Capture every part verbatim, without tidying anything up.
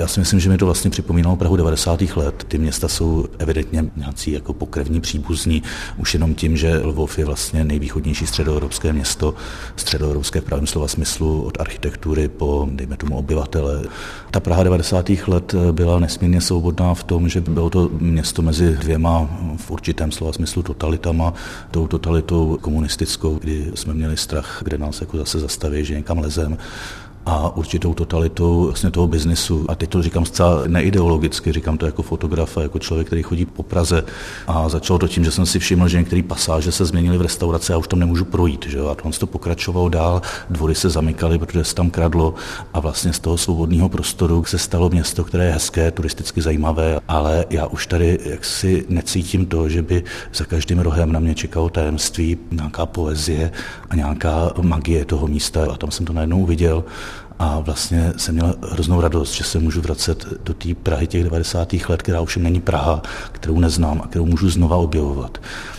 já si myslím, že mi to vlastně připomínalo Prahu devadesátých let. Ty města jsou evidentně nějací jako pokrevní příbuzní, už jenom tím, že Lvov je vlastně nejvýchodnější středoevropské město, středoevropské v pravém slova smyslu od architektury po, dejme tomu, obyvatele. Ta Praha devadesátých let byla nesmírně svobodná v tom, že bylo to město mezi dvěma v určitém slova smyslu totalitama, tou totalitou komunistickou, kdy jsme měli strach, kde nás jako zase zastaví, že někam lezem, a určitou totalitou vlastně toho biznisu. A teď to říkám zcela neideologicky, říkám to jako fotograf a jako člověk, který chodí po Praze. A začalo to tím, že jsem si všiml, že některé pasáže se změnily v restauraci a už tam nemůžu projít. Že? A to pokračovalo dál, dvory se zamykaly, protože se tam kradlo a vlastně z toho svobodného prostoru se stalo město, které je hezké, turisticky zajímavé, ale já už tady jaksi necítím to, že by za každým rohem na mě čekalo tajemství, nějaká poezie a nějaká magie toho místa. A tam jsem to najednou viděl. A vlastně jsem měl hroznou radost, že se můžu vracet do té Prahy těch devadesátých let, která už není Praha, kterou neznám a kterou můžu znova objevovat.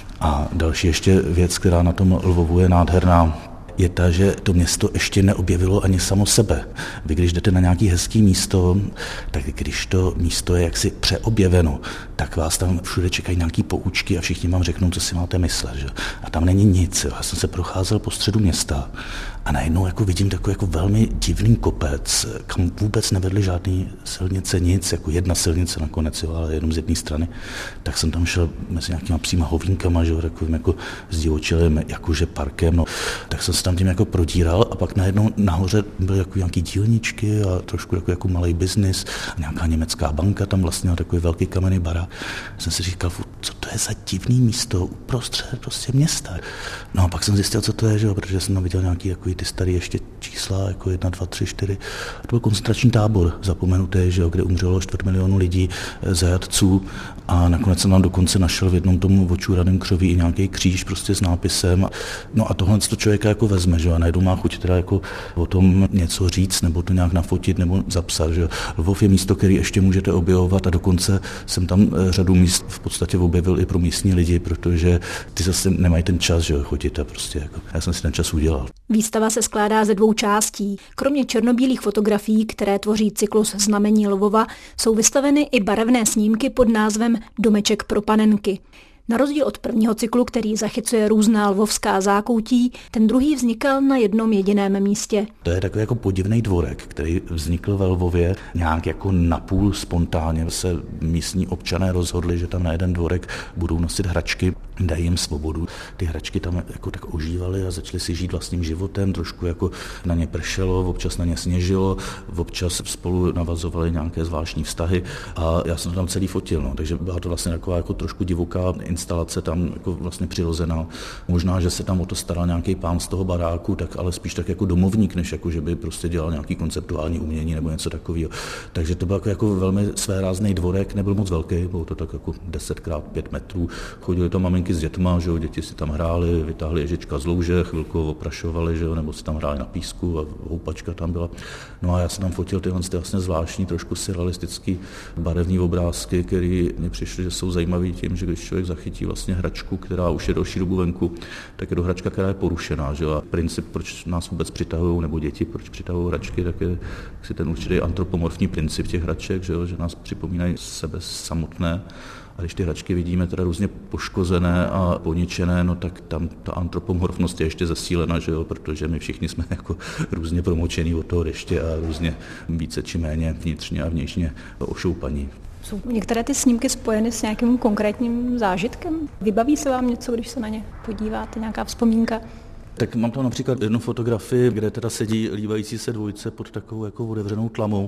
A další ještě věc, která na tom Lvovu je nádherná, je ta, že to město ještě neobjevilo ani samo sebe. Vy když jdete na nějaké hezké místo, tak když to místo je jaksi přeobjeveno, tak vás tam všude čekají nějaké poučky a všichni vám řeknou, co si máte myslet. Že? A tam není nic. Já jsem se procházel po středu města a najednou jako vidím takový jako velmi divný kopec, kam vůbec nevedly žádný silnice, nic, jako jedna silnice nakonec, jo, ale jenom z jedné strany. Tak jsem tam šel mezi nějakýma psíma hovínkama, že, takovým jako zdivočilým jakože parkem, no. Tak jsem se tam tím jako prodíral a pak najednou nahoře byly jako nějaký dílničky a trošku jako, jako malý biznis, nějaká německá banka tam vlastně a takový velký kamenný barák. Jsem si říkal, co to je za divný místo uprostřed prostě města. No a pak jsem zjistil, co to je, že, protože jsem tam viděl nějaký jako ty staré ještě čísla, jako jedna, dva, tři, čtyři. To byl koncentrační tábor zapomenutý, že, kde umřelo čtvrt milionu lidí, zajatců a nakonec jsem tam dokonce našel v jednom tomu očůraném křoví i nějaký kříž prostě s nápisem. No a tohle to člověka jako vezme, že, a najednou má chuť teda jako o tom něco říct, nebo to nějak nafotit, nebo zapsat. Že. Lvov je místo, který ještě můžete objevovat a dokonce jsem tam řadu míst v podstatě objevil i pro místní lidi, protože ty zase nemají ten čas, že chodit a prostě jako, já jsem si ten čas udělal. Výstava se skládá ze dvou částí. Kromě černobílých fotografií, které tvoří cyklus Znamení Lvova, jsou vystaveny i barevné snímky pod názvem Domeček pro panenky. Na rozdíl od prvního cyklu, který zachycuje různá lvovská zákoutí, ten druhý vznikal na jednom jediném místě. To je takový jako podivný dvorek, který vznikl ve Lvově nějak jako napůl spontánně. Se místní občané rozhodli, že tam na jeden dvorek budou nosit hračky, dají jim svobodu. Ty hračky tam jako tak ožívaly a začaly si žít vlastním životem, trošku jako na ně pršelo, občas na ně sněžilo, občas spolu navazovali nějaké zvláštní vztahy a já jsem to tam celý fotil, no. Takže byla to vlastně taková jako trošku divoká instalace tam jako vlastně přirozená. Možná, že se tam o to staral nějaký pán z toho baráku, tak ale spíš tak jako domovník, než jako, že by prostě dělal nějaký konceptuální umění nebo něco takového. Takže to byl jako, jako velmi svérázný dvorek, nebyl moc velký, bylo to tak jako deset krát pět metrů. Chodili tam maminky s dětma, že jo, děti si tam hrály, vytáhli ježička z louže, chvilku oprašovali, že jo, nebo si tam hráli na písku a houpačka tam byla. No a já jsem tam fotil tyhle ty vlastně zvláštní, trošku surrealistický barevní obrázky, které mi přišly, že jsou zajímavý tím, že když člověk chytí vlastně hračku, která už je další dobu venku, tak je to hračka, která je porušená. Že? A princip, proč nás vůbec přitahují, nebo děti, proč přitahují hračky, tak je si ten určitý antropomorfní princip těch hraček, že, že nás připomínají sebe samotné. A když ty hračky vidíme teda různě poškozené a poničené, no tak tam ta antropomorfnost je ještě zesílena, že jo, protože my všichni jsme jako různě promočení od toho deště a různě více či méně vnitřně a vnějšně ošoupaní. Jsou některé ty snímky spojeny s nějakým konkrétním zážitkem? Vybaví se vám něco, když se na ně podíváte, nějaká vzpomínka? Tak mám tam například jednu fotografii, kde teda sedí líbající se dvojce pod takovou jako otevřenou tlamou.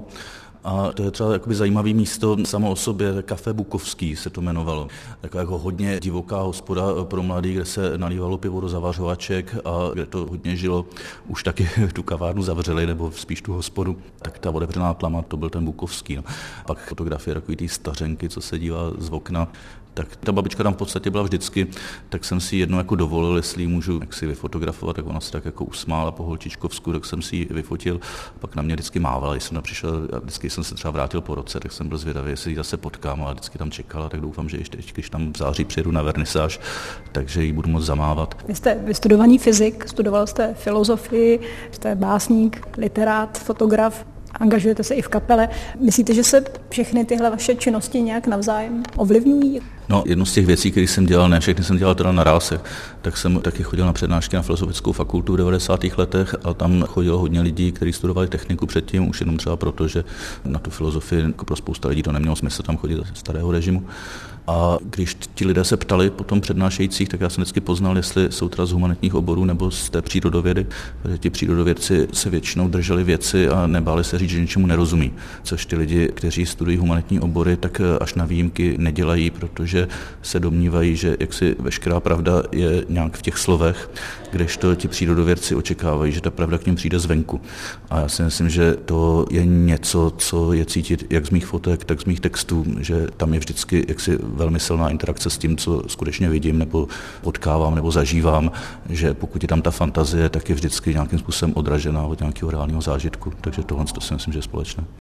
A to je třeba jakoby zajímavé místo samo o sobě, Café Bukovský se to jmenovalo. Taková jako hodně divoká hospoda pro mladý, kde se nalívalo pivo do zavařovaček a kde to hodně žilo. Už taky tu kavárnu zavřeli, nebo spíš tu hospodu. Tak ta otevřená tlama, to byl ten Bukovský. No. Pak fotografie takový té stařenky, co se dívá z okna. Tak ta babička tam v podstatě byla vždycky, tak jsem si jednou jako dovolil, jestli můžu jak si vyfotografovat, tak ona se tak jako usmála po holčičkovsku, tak jsem si ji vyfotil, pak na mě vždycky mávala, když jsem tam přišel, a vždycky jsem se třeba vrátil po roce, tak jsem byl zvědavý, jestli ji zase potkám, ale vždycky tam čekala, tak doufám, že ještě, když tam v září přijedu na vernisáž, takže ji budu moc zamávat. Vy jste vystudovaný fyzik, studoval jste filozofii, jste básník, literát, fotograf. Angažujete se i v kapele. Myslíte, že se všechny tyhle vaše činnosti nějak navzájem ovlivňují? No, jednu z těch věcí, které jsem dělal, ne všechny jsem dělal teda naráz, tak jsem taky chodil na přednášky na Filozofickou fakultu v devadesátých letech a tam chodilo hodně lidí, kteří studovali techniku předtím, už jenom třeba proto, že na tu filozofii jako pro spousta lidí to nemělo smysl tam chodit ze starého režimu. A když ti lidé se ptali potom přednášejících, tak já jsem vždycky poznal, jestli jsou teda z humanitních oborů nebo z té přírodovědy, protože ti přírodovědci se většinou drželi věci a nebáli se říct, že něčemu nerozumí. Což ty lidi, kteří studují humanitní obory, tak až na výjimky nedělají, protože se domnívají, že jaksi veškerá pravda je nějak v těch slovech, kdežto ti přírodovědci očekávají, že ta pravda k nim přijde zvenku. A já si myslím, že to je něco, co je cítit jak z mých fotek, tak z mých textů, že tam je vždycky jaksi velmi silná interakce s tím, co skutečně vidím nebo potkávám nebo zažívám, že pokud je tam ta fantazie, tak je vždycky nějakým způsobem odražená od nějakého reálného zážitku. Takže tohle to si myslím, že je společné.